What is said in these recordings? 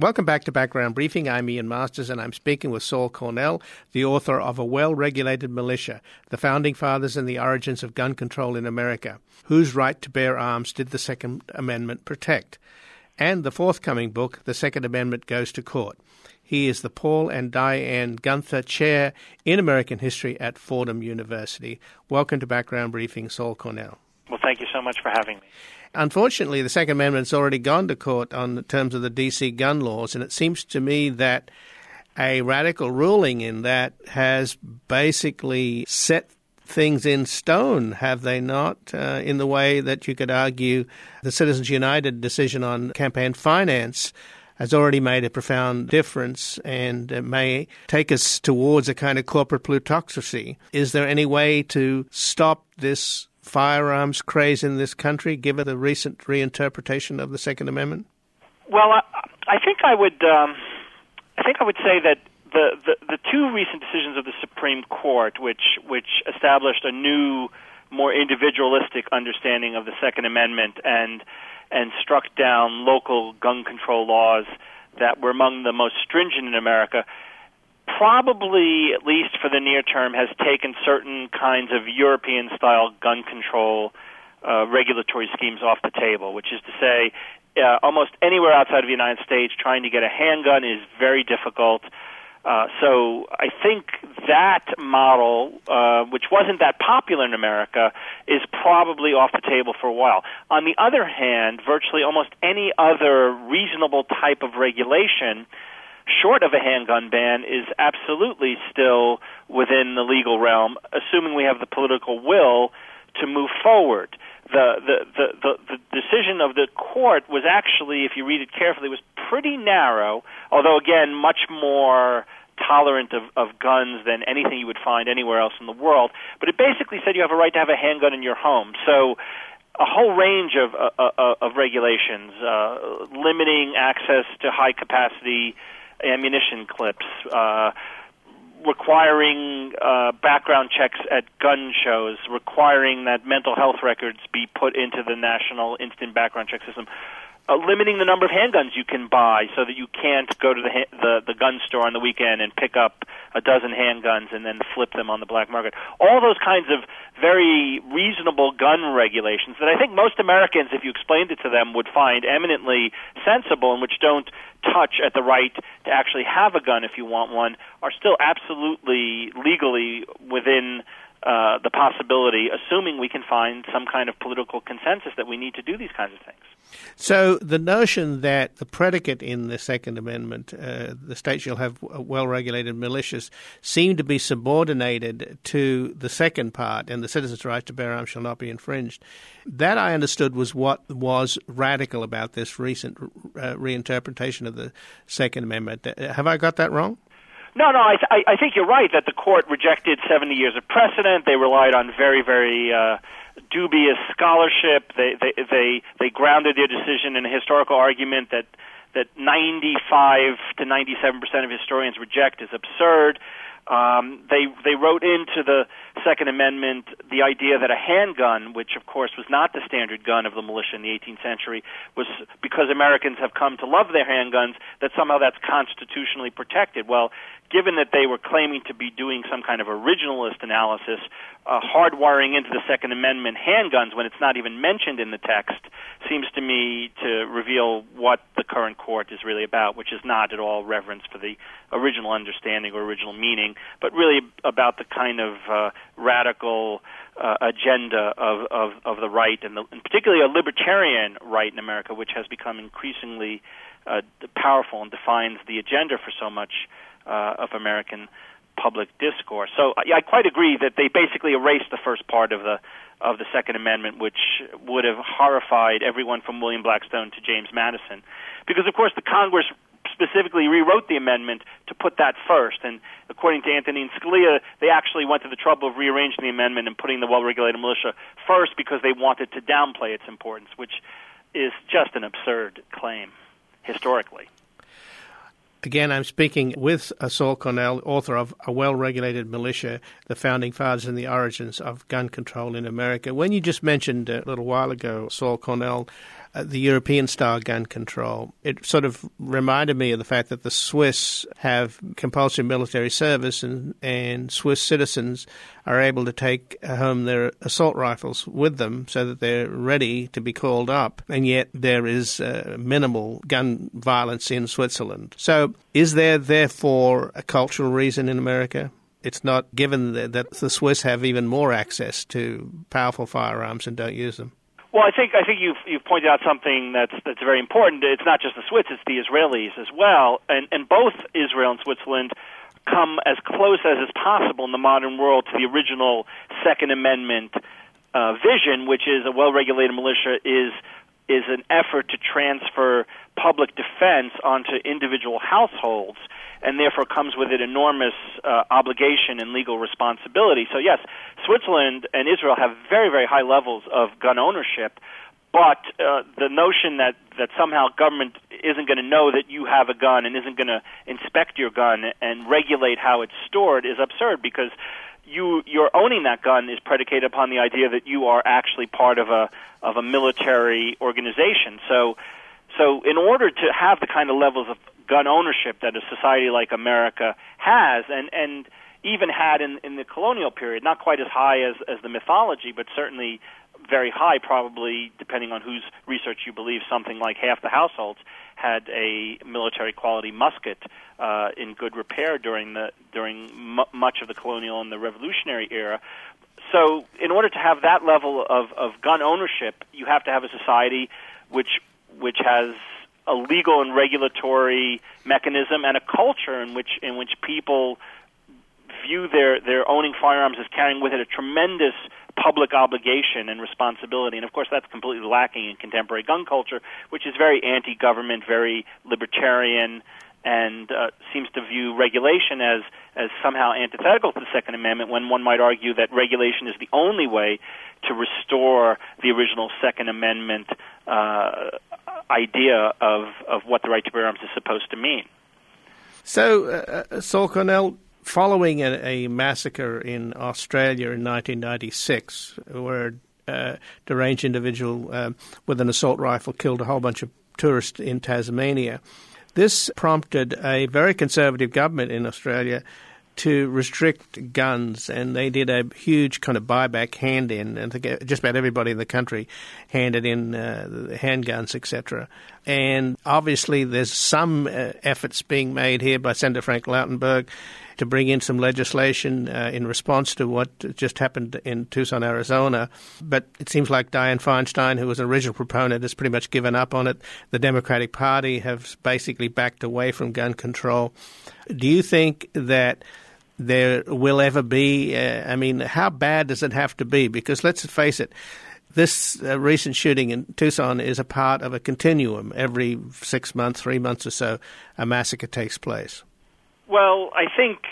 Welcome back to Background Briefing. I'm Ian Masters, and I'm speaking with Saul Cornell, the author of A Well-Regulated Militia, The Founding Fathers and the Origins of Gun Control in America. Whose right to bear arms did the Second Amendment protect? And the forthcoming book, The Second Amendment Goes to Court. He is the Paul and Diane Gunther Chair in American History at Fordham University. Welcome to Background Briefing, Saul Cornell. Well, thank you so much for having me. Unfortunately, the Second Amendment's already gone to court on terms of the D.C. gun laws, and it seems to me that a radical ruling in that has basically set things in stone, have they not, in the way that you could argue the Citizens United decision on campaign finance has already made a profound difference and may take us towards a kind of corporate plutocracy. Is there any way to stop this firearms craze in this country, given the recent reinterpretation of the Second Amendment? Well, I think I would say that the two recent decisions of the Supreme Court, which established a new, more individualistic understanding of the Second Amendment and struck down local gun control laws that were among the most stringent in America, probably, at least for the near term, has taken certain kinds of European-style gun control regulatory schemes off the table, which is to say almost anywhere outside of the United States, trying to get a handgun is very difficult. So I think that model, which wasn't that popular in America, is probably off the table for a while. On the other hand, virtually almost any other reasonable type of regulation short of a handgun ban is absolutely still within the legal realm, assuming we have the political will to move forward. The decision of the court was actually, if you read it carefully, was pretty narrow, although, again, much more tolerant of guns than anything you would find anywhere else in the world. But it basically said you have a right to have a handgun in your home. So a whole range of regulations, limiting access to high-capacity ammunition clips, requiring background checks at gun shows, requiring that mental health records be put into the National Instant Background Check System, limiting the number of handguns you can buy so that you can't go to the gun store on the weekend and pick up a dozen handguns and then flip them on the black market. All those kinds of very reasonable gun regulations that I think most Americans, if you explained it to them, would find eminently sensible and which don't touch at the right to actually have a gun if you want one, are still absolutely legally within the possibility, assuming we can find some kind of political consensus that we need to do these kinds of things. So the notion that the predicate in the Second Amendment, the state shall have well-regulated militias, seem to be subordinated to the second part, and the citizen's right to bear arms shall not be infringed. That, I understood, was what was radical about this recent reinterpretation of the Second Amendment. Have I got that wrong? No, I think you're right that the court rejected 70 years of precedent. They relied on very, very dubious scholarship. They grounded their decision in a historical argument that 95 to 97% of historians reject is absurd. They wrote into the Second Amendment the idea that a handgun, which of course was not the standard gun of the militia in the 18th century, was because Americans have come to love their handguns, that somehow that's constitutionally protected. Well, given that they were claiming to be doing some kind of originalist analysis, hardwiring into the Second Amendment handguns when it's not even mentioned in the text seems to me to reveal what the current court is really about, which is not at all reverence for the original understanding or original meaning, but really about the kind of radical agenda of the right, and particularly a libertarian right in America, which has become increasingly powerful and defines the agenda for so much of American public discourse. So I quite agree that they basically erased the first part of the Second Amendment, which would have horrified everyone from William Blackstone to James Madison, because of course the Congress specifically rewrote the amendment to put that first. And according to Antonin Scalia, they actually went to the trouble of rearranging the amendment and putting the well-regulated militia first because they wanted to downplay its importance, which is just an absurd claim historically. Again, I'm speaking with Saul Cornell, author of A Well-Regulated Militia, The Founding Fathers and the Origins of Gun Control in America. When you just mentioned a little while ago, Saul Cornell, the European-style gun control. It sort of reminded me of the fact that the Swiss have compulsory military service, and Swiss citizens are able to take home their assault rifles with them so that they're ready to be called up, and yet there is minimal gun violence in Switzerland. So is there, therefore, a cultural reason in America? It's not given that the Swiss have even more access to powerful firearms and don't use them. Well, I think you've pointed out something that's very important. It's not just the Swiss; it's the Israelis as well, and both Israel and Switzerland come as close as is possible in the modern world to the original Second Amendment vision, which is a well-regulated militia is an effort to transfer public defense onto individual households, and therefore comes with it enormous obligation and legal responsibility. So yes, Switzerland and Israel have very, very high levels of gun ownership, but the notion that somehow government isn't going to know that you have a gun and isn't going to inspect your gun and regulate how it's stored is absurd, because your owning that gun is predicated upon the idea that you are actually part of a military organization. So in order to have the kind of levels of gun ownership that a society like America has, and even had in the colonial period, not quite as high as the mythology, but certainly very high, probably, depending on whose research you believe, something like half the households had a military-quality musket in good repair during much of the colonial and the revolutionary era. So in order to have that level of gun ownership, you have to have a society which has a legal and regulatory mechanism and a culture in which people view their owning firearms as carrying with it a tremendous public obligation and responsibility. And of course that's completely lacking in contemporary gun culture, which is very anti-government, very libertarian, and seems to view regulation as somehow antithetical to the Second Amendment, when one might argue that regulation is the only way to restore the original Second Amendment idea of what the right to bear arms is supposed to mean. So, Saul Cornell, following a massacre in Australia in 1996, where a deranged individual with an assault rifle killed a whole bunch of tourists in Tasmania, this prompted a very conservative government in Australia to restrict guns, and they did a huge kind of buyback hand-in, and just about everybody in the country handed in handguns, etc. And obviously there's some efforts being made here by Senator Frank Lautenberg to bring in some legislation in response to what just happened in Tucson, Arizona. But it seems like Dianne Feinstein, who was an original proponent, has pretty much given up on it. The Democratic Party have basically backed away from gun control. Do you think that there will ever be, how bad does it have to be? Because let's face it, this recent shooting in Tucson is a part of a continuum. Every 6 months, 3 months or so, a massacre takes place. Well, I think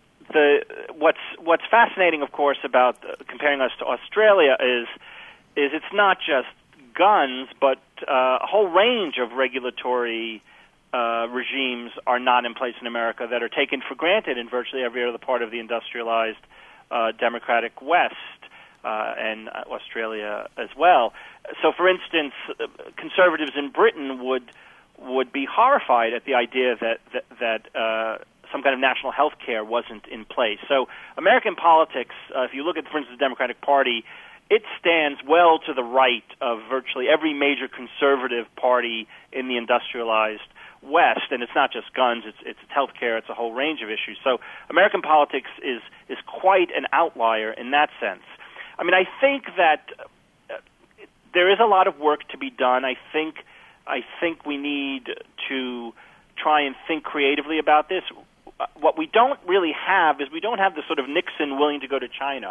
what's fascinating, of course, about comparing us to Australia is it's not just guns, but a whole range of regulatory regimes are not in place in America that are taken for granted in virtually every other part of the industrialized democratic West and Australia as well. So, for instance, conservatives in Britain would be horrified at the idea that some kind of national health care wasn't in place. So American politics, if you look at, for instance, the Democratic Party, it stands well to the right of virtually every major conservative party in the industrialized West, and it's not just guns, it's health care, it's a whole range of issues. So American politics is quite an outlier in that sense. I mean, I think that there is a lot of work to be done. I think we need to try and think creatively about this. What we don't really have is we don't have the sort of Nixon willing to go to China.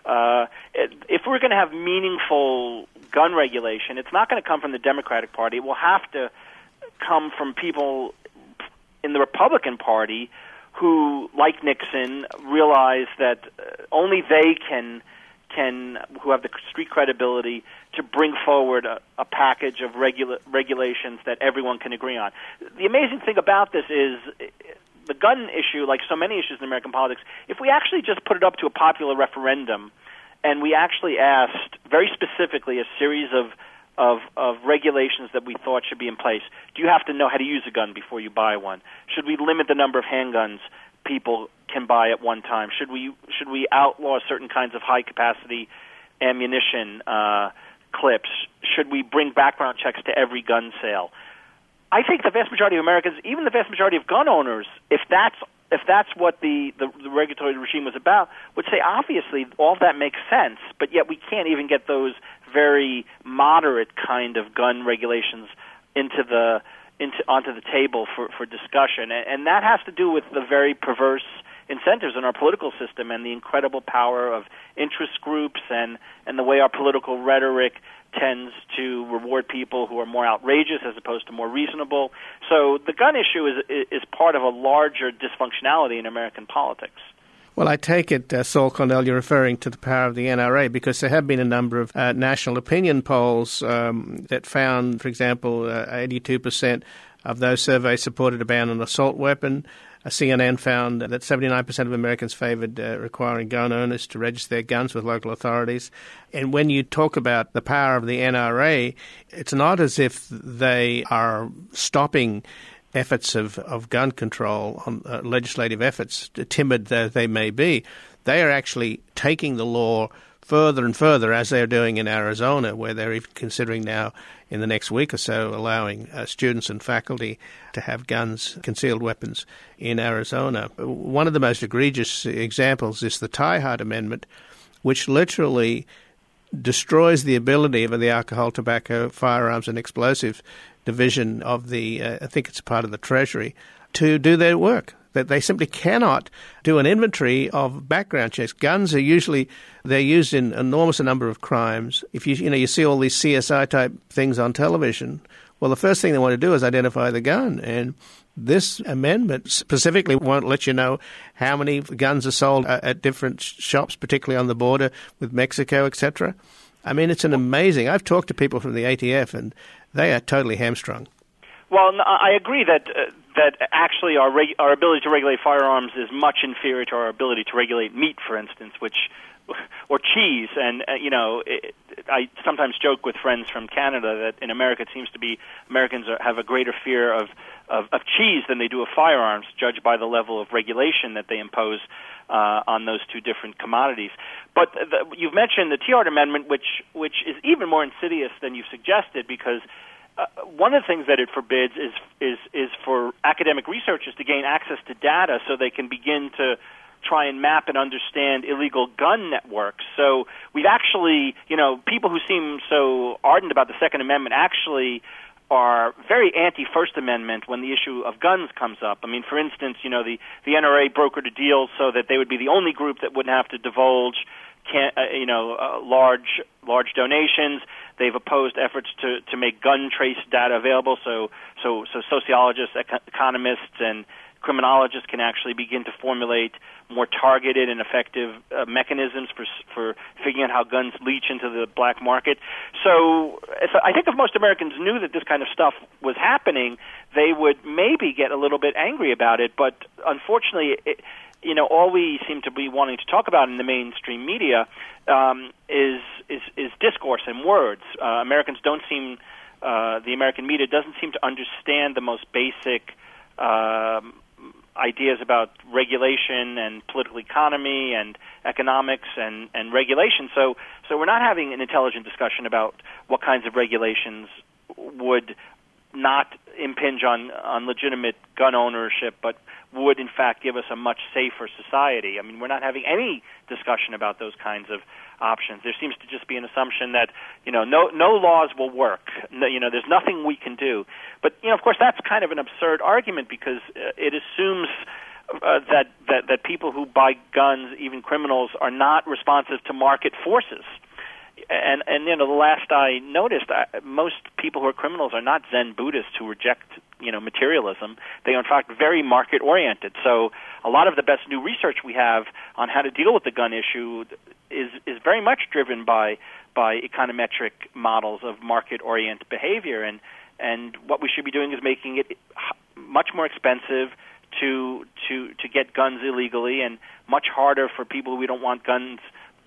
If we're going to have meaningful gun regulation, it's not going to come from the Democratic Party. It will have to come from people in the Republican Party who, like Nixon, realize that only they who have the street credibility to bring forward a package of regulations that everyone can agree on. The amazing thing about this is the gun issue, like so many issues in American politics, if we actually just put it up to a popular referendum and we actually asked very specifically a series of of regulations that we thought should be in place. Do you have to know how to use a gun before you buy one? Should we limit the number of handguns people can buy at one time? Should we outlaw certain kinds of high-capacity ammunition clips? Should we bring background checks to every gun sale? I think the vast majority of Americans, even the vast majority of gun owners, if that's what the regulatory regime was about, would say, obviously, all that makes sense, but yet we can't even get those very moderate kind of gun regulations onto the table for discussion. And that has to do with the very perverse incentives in our political system and the incredible power of interest groups and the way our political rhetoric tends to reward people who are more outrageous as opposed to more reasonable. So the gun issue is part of a larger dysfunctionality in American politics. Well, I take it, Saul Cornell, you're referring to the power of the NRA, because there have been a number of national opinion polls that found, for example, 82% of those surveys supported a ban on assault weapon. CNN found that 79% of Americans favored requiring gun owners to register their guns with local authorities. And when you talk about the power of the NRA, it's not as if they are stopping efforts of gun control, on legislative efforts, timid though they may be. They are actually taking the law further and further, as they're doing in Arizona, where they're even considering now in the next week or so allowing students and faculty to have guns, concealed weapons in Arizona. One of the most egregious examples is the Tyhart Amendment, which literally destroys the ability of the Alcohol, Tobacco, Firearms and Explosive Division of the, I think it's part of the Treasury, to do their work. That they simply cannot do an inventory of background checks. Guns are usually, they're used in an enormous number of crimes. If you see all these CSI type things on television, well, the first thing they want to do is identify the gun. And this amendment specifically won't let you know how many guns are sold at different shops, particularly on the border with Mexico, etc. I mean, it's an amazing. I've talked to people from the ATF, and they are totally hamstrung. Well, I agree that actually our ability to regulate firearms is much inferior to our ability to regulate meat, for instance, or cheese. And I sometimes joke with friends from Canada that in America it seems to be Americans have a greater fear of cheese than they do of firearms, judged by the level of regulation that they impose on those two different commodities. But you've mentioned the Tyhart Amendment, which is even more insidious than you've suggested, because one of the things that it forbids is for academic researchers to gain access to data so they can begin to try and map and understand illegal gun networks. So we've actually, people who seem so ardent about the Second Amendment actually are very anti-First Amendment when the issue of guns comes up. I mean, for instance, the NRA brokered a deal so that they would be the only group that wouldn't have to divulge large donations. They've opposed efforts to make gun trace data available, so sociologists, economists, and criminologists can actually begin to formulate more targeted and effective mechanisms for figuring out how guns leach into the black market. So I think if most Americans knew that this kind of stuff was happening, they would maybe get a little bit angry about it. But unfortunately, all we seem to be wanting to talk about in the mainstream media is discourse and words. Americans don't seem, the American media doesn't seem to understand the most basic ideas about regulation and political economy and economics and regulation. So we're not having an intelligent discussion about what kinds of regulations would not impinge on legitimate gun ownership, but would in fact give us a much safer society. I mean, we're not having any discussion about those kinds of options. There seems to just be an assumption that no laws will work. There's nothing we can do. But of course, that's kind of an absurd argument, because it assumes that people who buy guns, even criminals, are not responsive to market forces. And the last I noticed, most people who are criminals are not Zen Buddhists who reject materialism. They are in fact very market oriented. So a lot of the best new research we have on how to deal with the gun issue is very much driven by econometric models of market oriented behavior. And what we should be doing is making it much more expensive to get guns illegally, and much harder for people who we don't want guns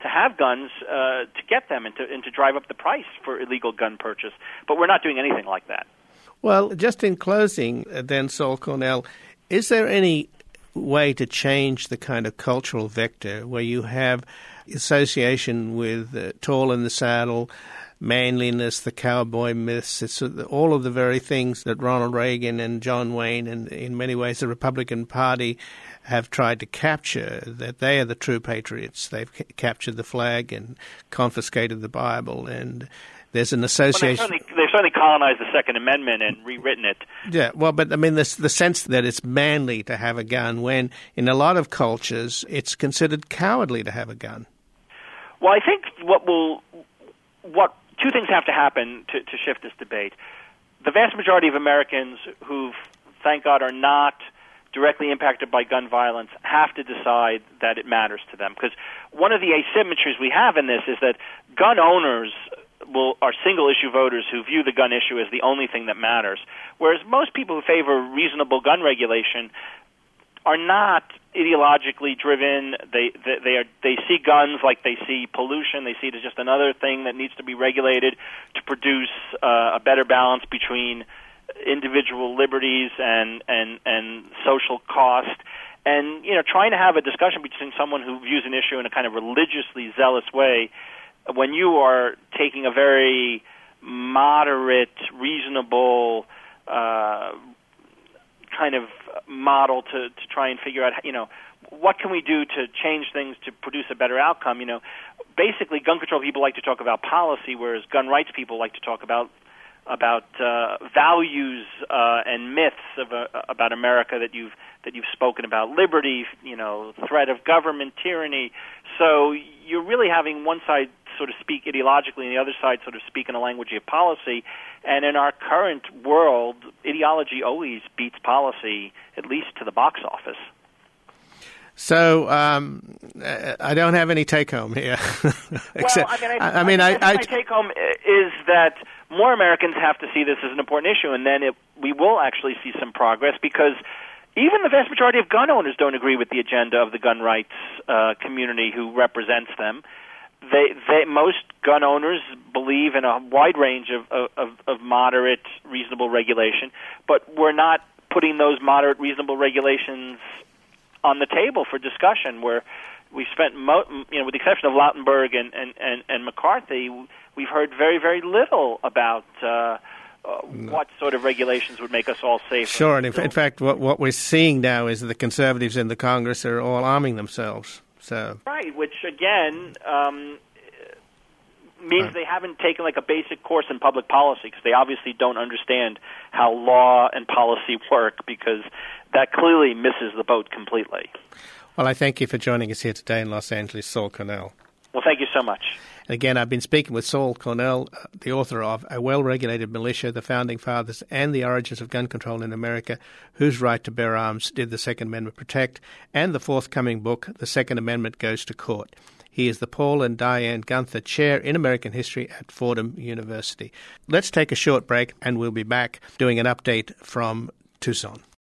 have guns to get them and to drive up the price for illegal gun purchase. But we're not doing anything like that. Well, just in closing, then, Saul Cornell, is there any way to change the kind of cultural vector where you have association with tall in the saddle, manliness, the cowboy myths, it's all of the very things that Ronald Reagan and John Wayne and in many ways the Republican Party have tried to capture, that they are the true patriots. They've captured the flag and confiscated the Bible, and there's an association. Well, they've certainly colonized the Second Amendment and rewritten it. Yeah, well, but I mean, the sense that it's manly to have a gun when in a lot of cultures it's considered cowardly to have a gun. Well, I think what two things have to happen to shift this debate. The vast majority of Americans who, thank God, are not directly impacted by gun violence have to decide that it matters to them. Because one of the asymmetries we have in this is that gun owners are single-issue voters who view the gun issue as the only thing that matters, whereas most people who favor reasonable gun regulation are not ideologically driven. They see guns like they see pollution. They see it as just another thing that needs to be regulated to produce a better balance between individual liberties and social cost. And trying to have a discussion between someone who views an issue in a kind of religiously zealous way, when you are taking a very moderate, reasonable kind of model to try and figure out, what can we do to change things to produce a better outcome? Basically, gun control people like to talk about policy, whereas gun rights people like to talk about values and myths about America that you've spoken about: liberty, threat of government, tyranny. So you're really having one side sort of speak ideologically and the other side sort of speak in a language of policy. And in our current world, ideology always beats policy, at least to the box office. So I don't have any take-home here. Except, my take-home is that more Americans have to see this as an important issue, and then we will actually see some progress, because even the vast majority of gun owners don't agree with the agenda of the gun rights community who represents them. Most gun owners believe in a wide range of moderate, reasonable regulation, but we're not putting those moderate, reasonable regulations on the table for discussion. Where we spent, with the exception of Lautenberg and McCarthy, we've heard very, very little about what sort of regulations would make us all safer. Sure, and in fact, what we're seeing now is that the conservatives in the Congress are all arming themselves. So. Right, which again means they haven't taken like a basic course in public policy, because they obviously don't understand how law and policy work, because that clearly misses the boat completely. Well, I thank you for joining us here today in Los Angeles, Saul Cornell. Well, thank you so much. And again, I've been speaking with Saul Cornell, the author of A Well-Regulated Militia, The Founding Fathers and the Origins of Gun Control in America, Whose Right to Bear Arms Did the Second Amendment Protect, and the forthcoming book, The Second Amendment Goes to Court. He is the Paul and Diane Gunther Chair in American History at Fordham University. Let's take a short break, and we'll be back doing an update from Tucson.